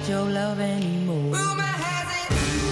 need your love anymore. Rumor has it.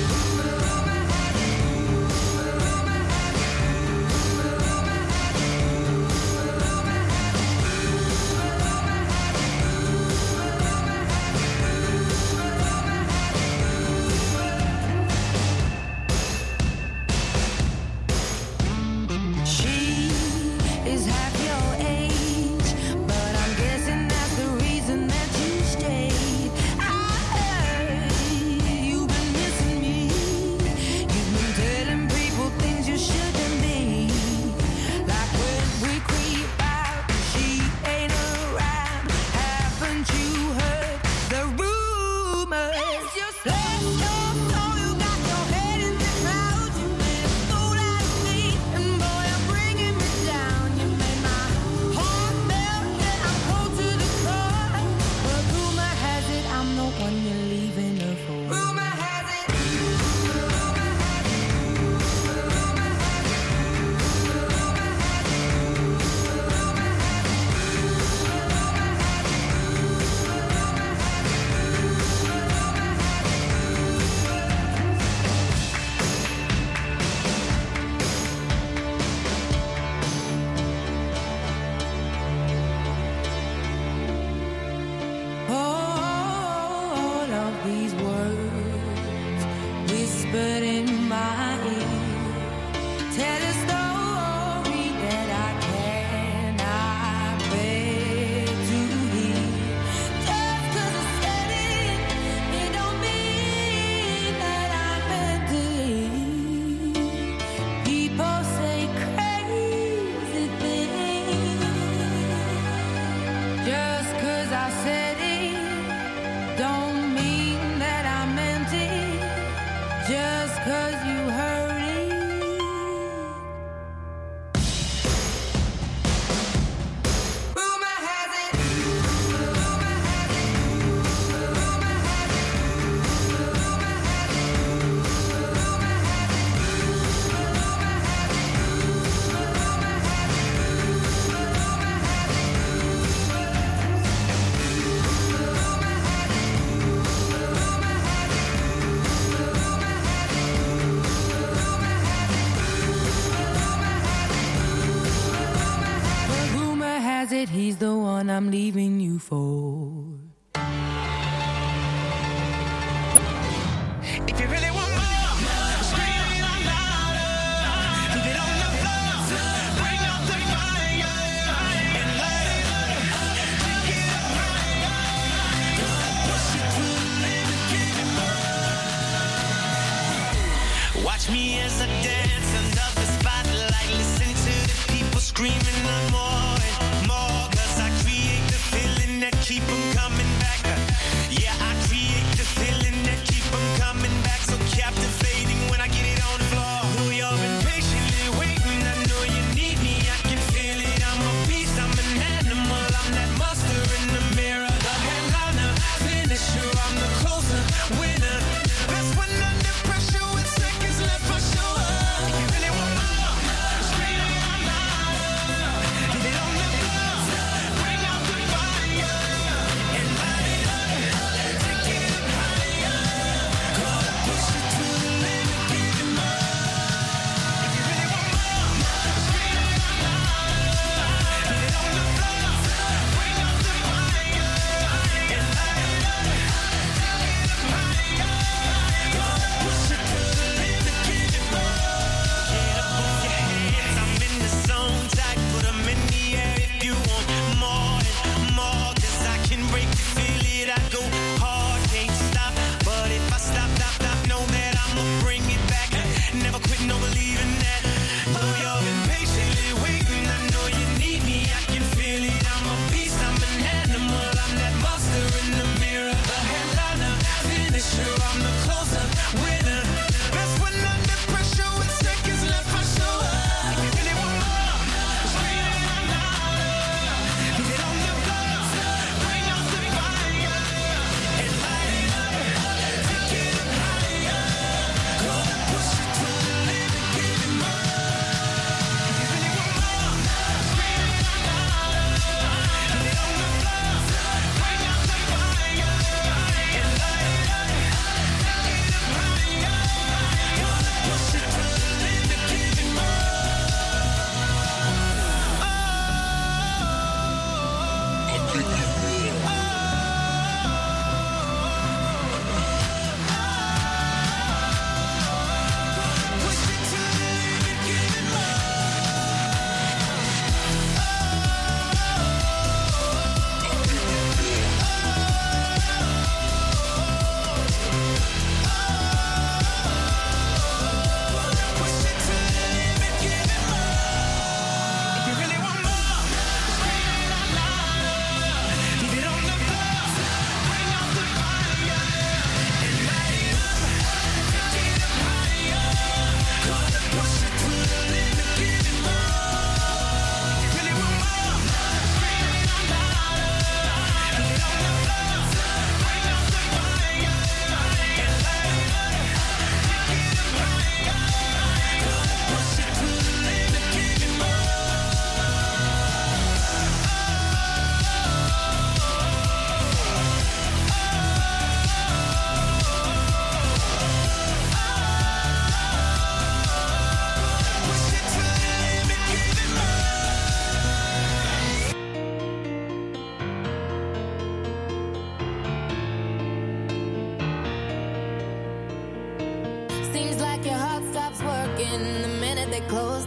He's the one I'm leaving you for. If you really want more, scream it out louder. Leave it on the floor, bring out the fire and light it up, take it up higher. Push it to the limit, give it more. Watch me as I dance under the spotlight. Listen to the people screaming no more and more. Keep them coming back. Yeah, I create the feeling that keep them coming back. So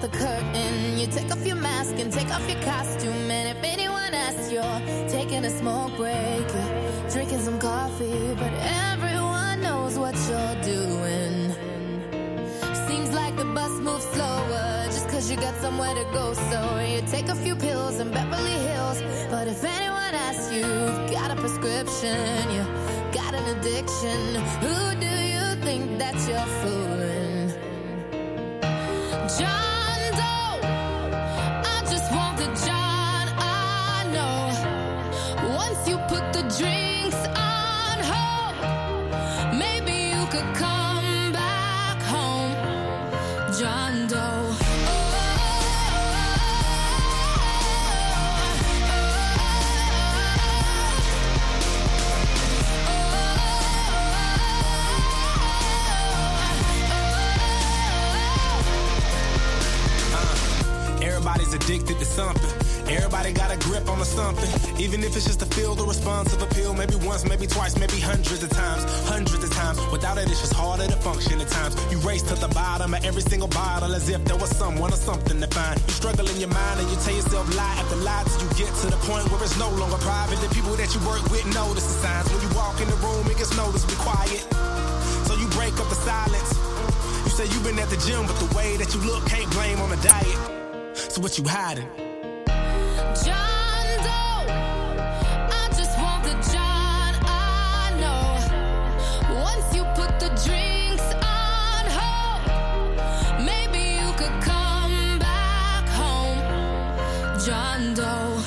the curtain. You take off your mask and take off your costume. And if anyone asks, you're taking a smoke break. You're drinking some coffee, but everyone knows what you're doing. Seems like the bus moves slower just cause you got somewhere to go. So you take a few pills in Beverly Hills. But if anyone asks you've got a prescription, you got an addiction, who do you think that you're fooling? John Doe, I just want the John I know. Once you put the drinks on hold, maybe you could come back home. John Doe. Everybody's addicted to something. Everybody got a grip on something. Even if it's just to feel the responsive appeal. Maybe once, maybe twice, maybe hundreds of times. Hundreds of times. Without it, it's just harder to function at times. You race to the bottom of every single bottle as if there was someone or something to find. You struggle in your mind and you tell yourself lie after lie till you get to the point where it's no longer private. The people that you work with notice the signs. When you walk in the room, it gets noticeably quiet. So you break up the silence. You say you've been at the gym, but the way that you look can't blame on the diet. So what you hiding? John Doe, I just want the John I know. Once you put the drinks on hold, maybe you could come back home. John Doe.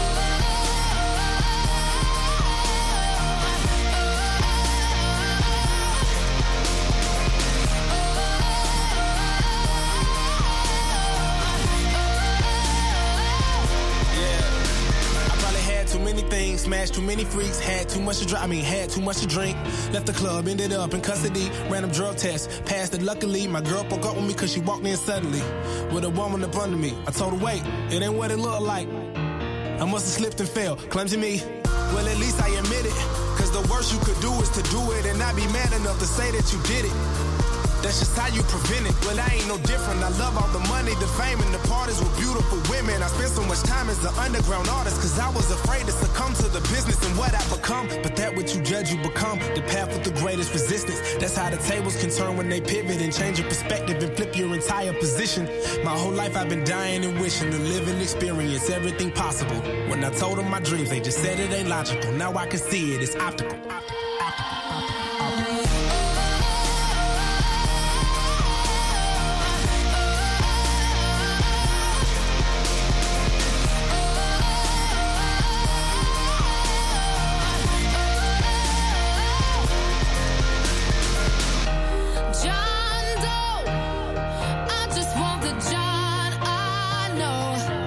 Too many things, smashed too many freaks, had too much to drink. Left the club, ended up in custody. Random drug test, passed it luckily. My girl broke up with me cause she walked in suddenly with a woman up under me. I told her, wait, it ain't what it looked like. I must have slipped and fell, clumsy me. Well, at least I admit it, cause the worst you could do is to do it and not be man enough to say that you did it. That's just how you prevent it. Well, I ain't no different. I love all the money, the fame, and the parties with beautiful women. I spent so much time as an underground artist cause I was afraid to succumb to the business and what I become. But that what you judge, you become. The path with the greatest resistance. That's how the tables can turn when they pivot and change your perspective and flip your entire position. My whole life I've been dying and wishing to live and experience everything possible. When I told them my dreams, they just said it ain't logical. Now I can see it, it's optical.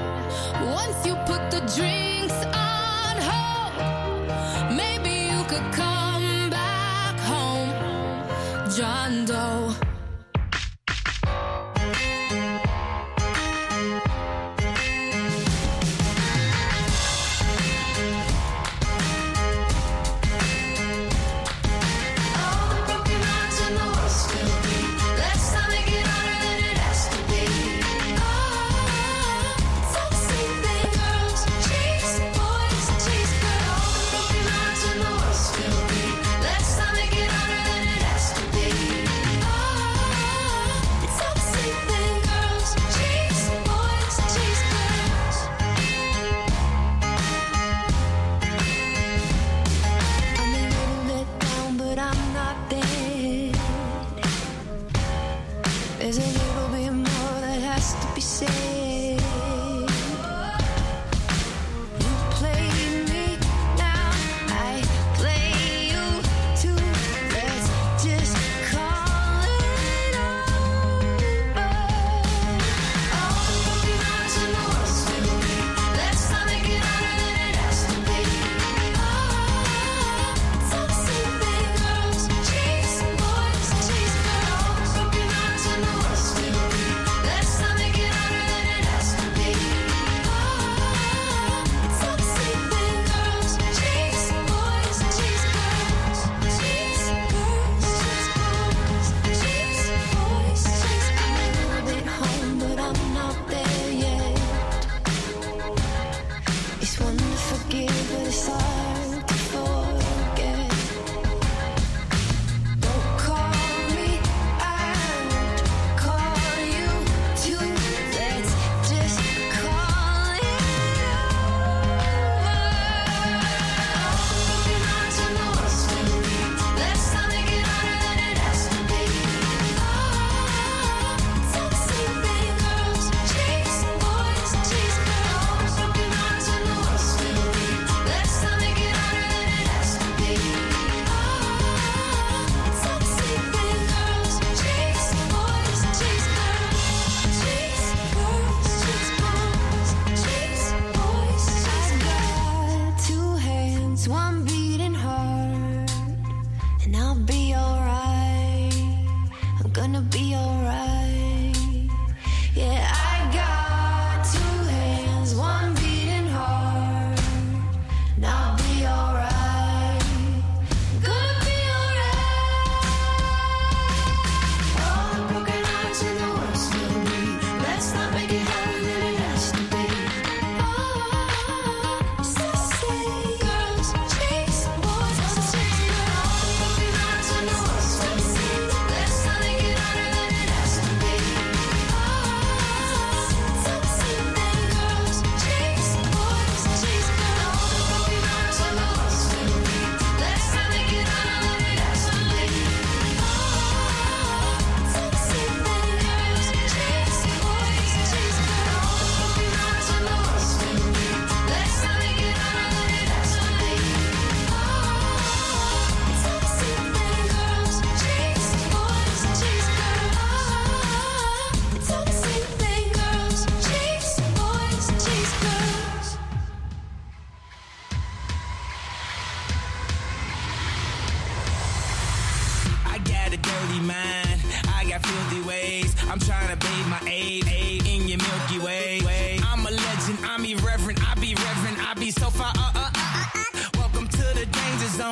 Drinks on hold, maybe you could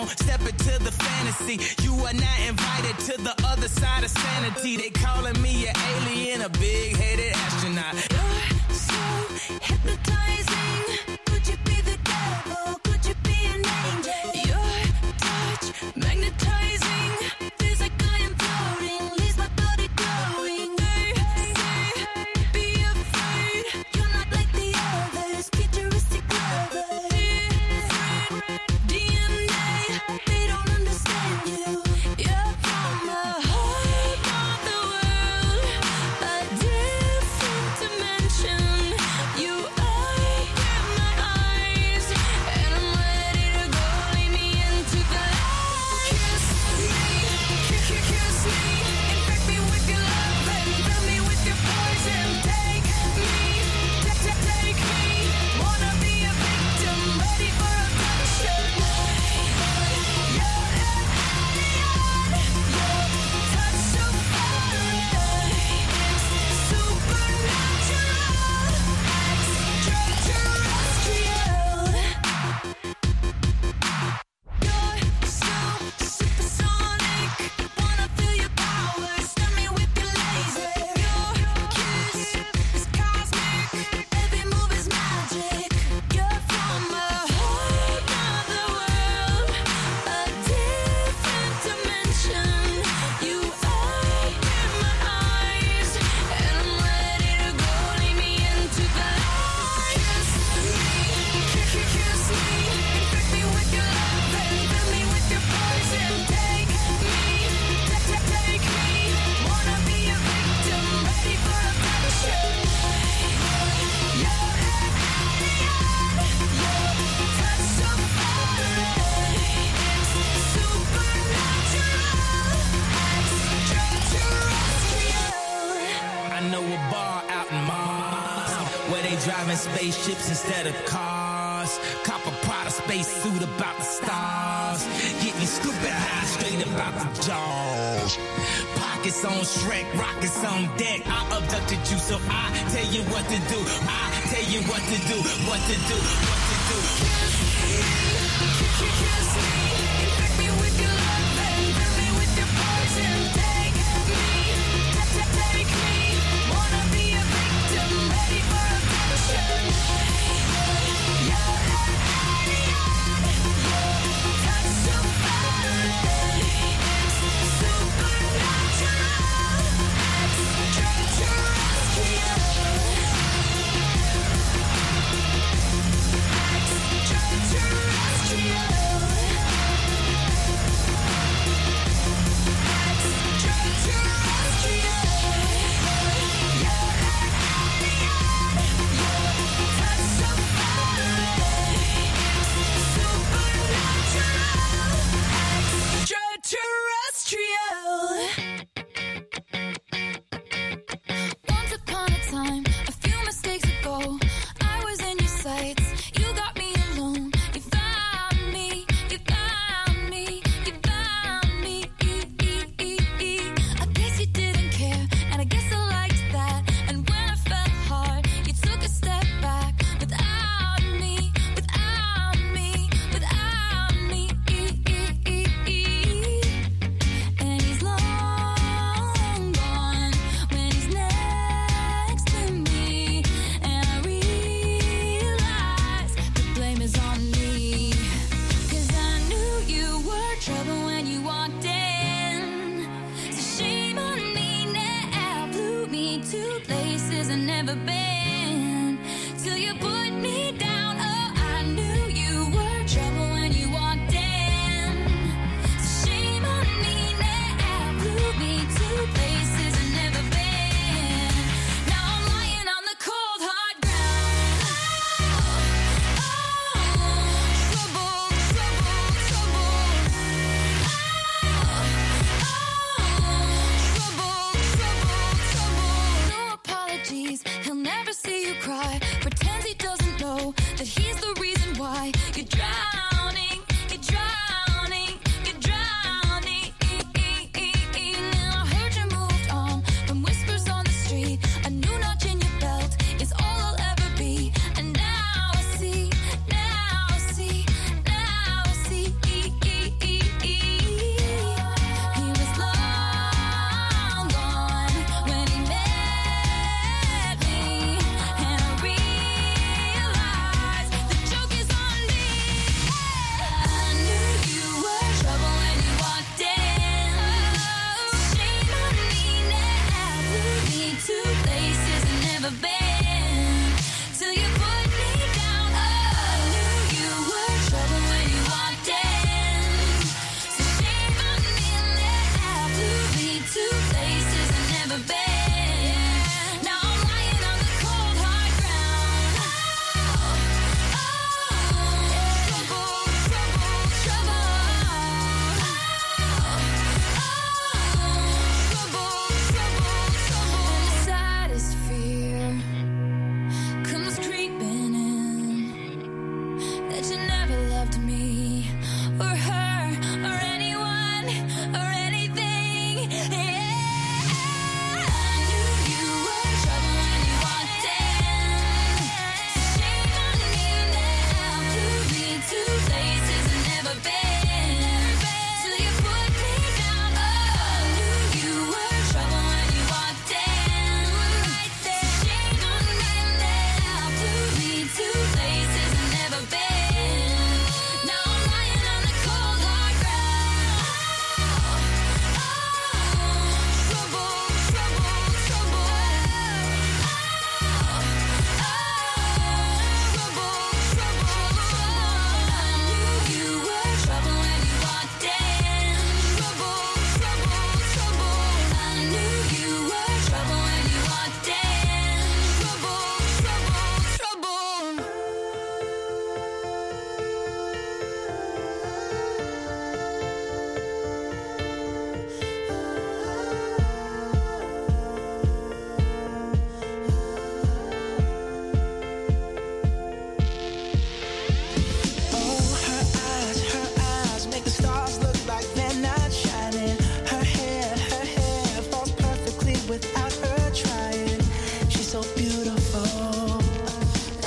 don't step into the fantasy. You are not invited to the other side of sanity. They calling me an alien, a big-headed astronaut. You're so hypnotizing. Could you be the devil? Could you be an angel? Your touch magnetizing. Feels like I am floating. Leaves my body glowing. They say, be afraid. You're not like the others. Futuristic lovers. Different DNA. They don't understand you. You're from the heart of the world. A different dimension. You are in my eyes, and I'm ready to go. Lead me into the light. Kiss me, kiss me, infect me with your love and fill me with your poison. Take me, take me. Wanna be a victim, ready for abduction. You're an alien. Your touch so foreign. It's supernatural. Extraterrestrial. You're so supersonic. Wanna feel your power. Stun me with your laser. Your kiss is cosmic. Every move is magic. You're from a whole nother world. A different dimension. You are in my eyes, and I'm ready to go. Lead me into the light. Kiss me, infect me with your love and fill me with your poison. Take me, take me. Wanna be a victim, ready for abduction. You're an alien. Your touch so foreign. It's supernatural. Extraterrestrial. I know a bar out in Mars where they driving spaceships instead of cars. Cop a Prada space suit about the stars. Getting stupid high straight about the jaws. Pockets on Shrek, rockets on deck. I abducted you, so I tell you what to do. I tell you what to do, what to do, what to do. Kiss me, infect me with your love and fill me with your poison. Take me, take me. Wanna be a victim, ready for abduction. You're an alien. Your touch so foreign. It's supernatural. Extraterrestrial. Once upon a time, a few mistakes ago, I was in your sights. You got me alone. You found me. You found me. You found me. I guess you didn't care, and I guess I liked that. And when I fell hard, you took a step back. Without me, without me, without me. And he's long gone when he's next to me. And I realize the blame is on me. 'Cause I knew you were trouble when you walked in. So shame on me now. Blew me to places I've never been. Till you put me down. Oh, I knew you were trouble when you walked in. So shame on me now. Blew me to places I've never been. Now I'm lying on the cold hard ground. Trouble, trouble, trouble. Trouble, trouble, trouble. No apologies. He'll never see you cry. Pretends he doesn't know that he's the reason why you're drowning. You're drowning. You're drowning. Now I heard you moved on from whispers on the street. A new notch in your belt is all I'll ever be. And now I see, now I see, now I see.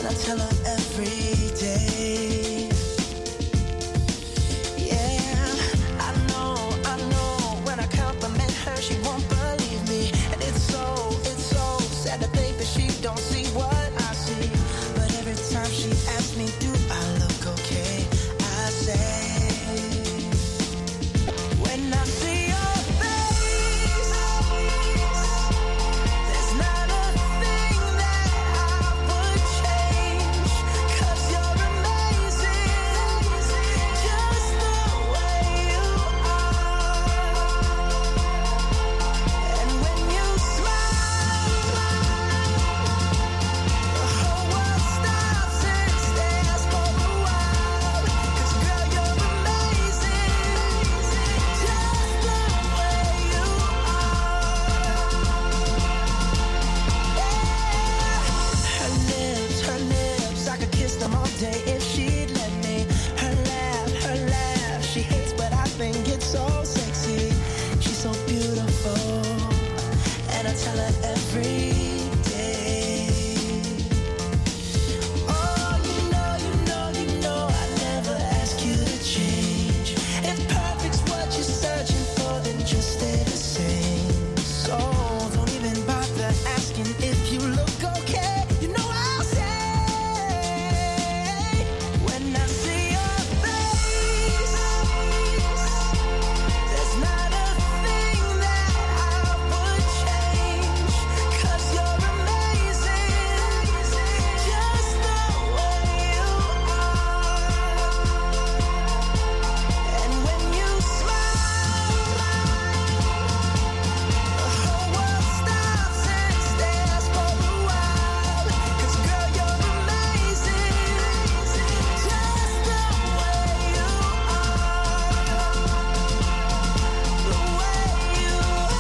I tell her every day. Yeah, I know, when I compliment her, she won't believe me. And it's so sad to think that she don't see what I see. But every time she asks me, do I look okay? I say, when I see your face, there's not a thing that I would change. 'Cause you're amazing, just the way you are. And when you smile, the whole world stops and stares for a while. 'Cause girl, you're amazing, just the way you are. Her lips, I could kiss them all day if she'd let me. Her laugh, she hates, but I think it's so sexy. She's so beautiful, and I tell her every day. Oh, you know, I never ask you to change. If perfect's what you're searching for, then just stay the same. So don't even bother asking if you look okay. You know I'll say, when I see your face, there's not a thing that I would change. 'Cause you're amazing, just the way you are. And when you smile, the whole world stops and stares for a while. 'Cause girl, you're amazing, just the way you are. The way you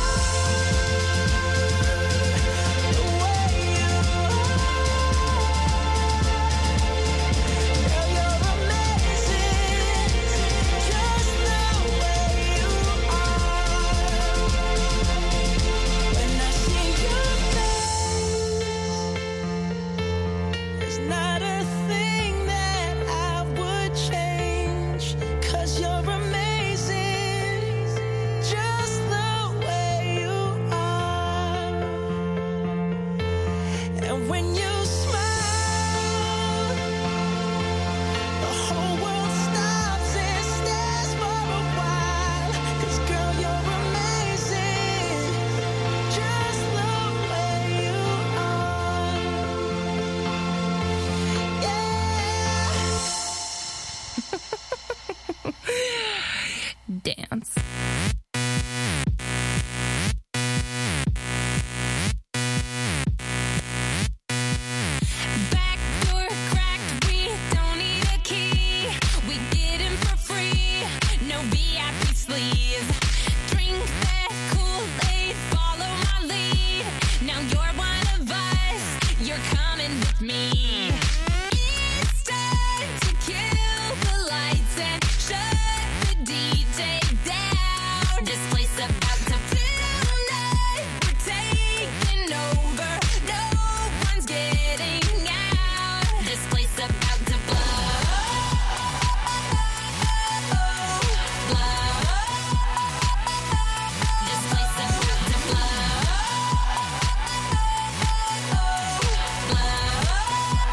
Girl, you're amazing, just the way you are. When I see your face, there's not a thing that I would change. 'Cause you're amazing, just the way you are. And when you smile, the whole world stops and stares for a while. 'Cause girl, you're amazing, just the way you are. Yeah. Dance. Back door cracked, we don't need a key. We get in for free, no VIP sleeves. Drink that Kool-Aid, follow my lead. Now you're one of us, you're coming with me. It's time to kill the lights and shut the DJ down. This place about to fill up, we're taking over. No one's getting out. This place about to blow. This place about to blow.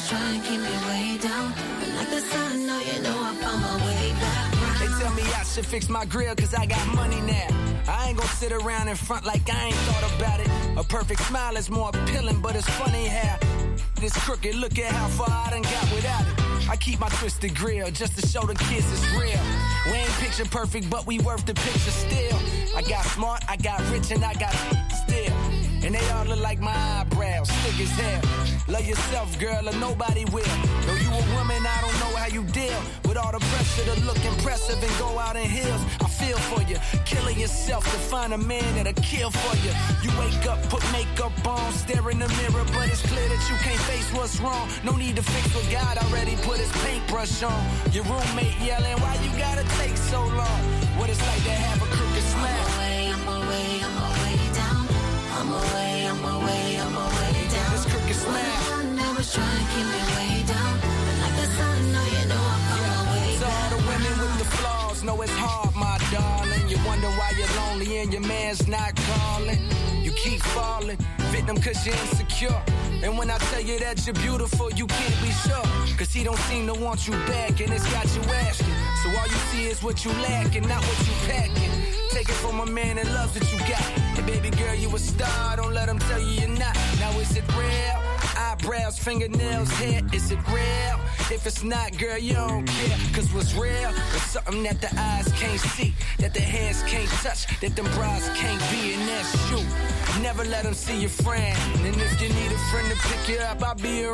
try and keep me way down, but like the sun, no, you know I found my way back round. They tell me I should fix my grill cause I got money now. I ain't gon' sit around in front like I ain't thought about it. A perfect smile is more appealing, but it's funny how this crooked, look at how far I done got without it. I keep my twisted grill just to show the kids it's real. We ain't picture perfect, but we worth the picture still. I got smart, I got rich, and I got still. And they all look like my eyebrows, thick as hell. Love yourself, girl, or nobody will. Though you a woman, I don't know how you deal with all the pressure to look impressive and go out in heels. I feel for you, killing yourself to find a man that'll kill for you. You wake up, put makeup on, stare in the mirror, but it's clear that you can't face what's wrong. No need to fix what God already put his paintbrush on. Your roommate yelling, why you gotta take so long? What it's like to have a crooked smile. I'm away down. I'm away down. This crooked smile. Never try to keep me way down, but like the sun, no, you know I found my way to all the women with the flaws, know it's hard, my darling. You wonder why you're lonely and your man's not calling. You keep falling, victim cause you're insecure. And when I tell you that you're beautiful, you can't be sure. Cause he don't seem to want you back and it's got you asking. So all you see is what you lack and not what you packing. Take it from a man that loves what you got. And baby girl, you a star, don't let him tell you you're not. Now is it real? Eyebrows, fingernails, hair, is it real? If it's not, girl, you don't care. Cause what's real is something that the eyes can't see, that the hands can't touch, that them bras can't be, and that's you. Never let them see your friend. And if you need a friend to pick you up, I'll be around.